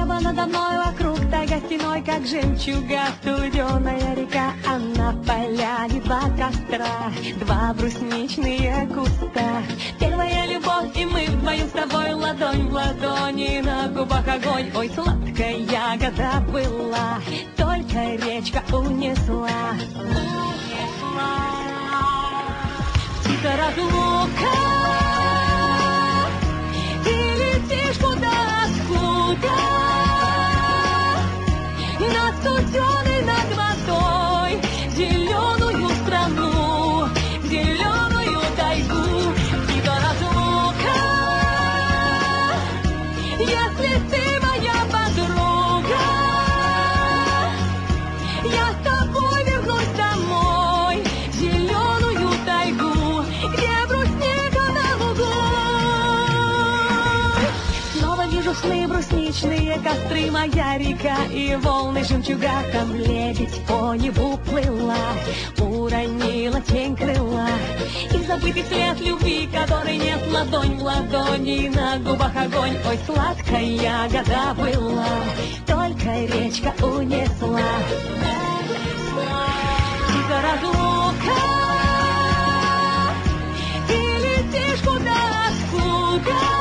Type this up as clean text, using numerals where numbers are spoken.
Небо надо мной вокруг тайга стеной, как жемчуга, студеная река. А на поляне два костра, два брусничные куста. Первая любовь, и мы вдвоем с тобой ладонь в ладони, на губах огонь. Ой, сладкая ягода была, только речка унесла. Птица разлука, ты летишь куда-куда, над студеной, над водой, зеленую страну, зеленую тайгу. Птица разлука, если ты моя подруга, я с тобой вернусь домой, в зеленую тайгу, где брусника на лугу. Снова вижу сны, брусничные костры, моя река и волны жемчуга. Там лебедь по небу плыла, уронила тень крыла, и забытый след любви, который нет, ладонь в ладони, на губах огонь. Ой, сладкая ягода была, только речка унесла. Птица разлука, ты летишь куда-куда,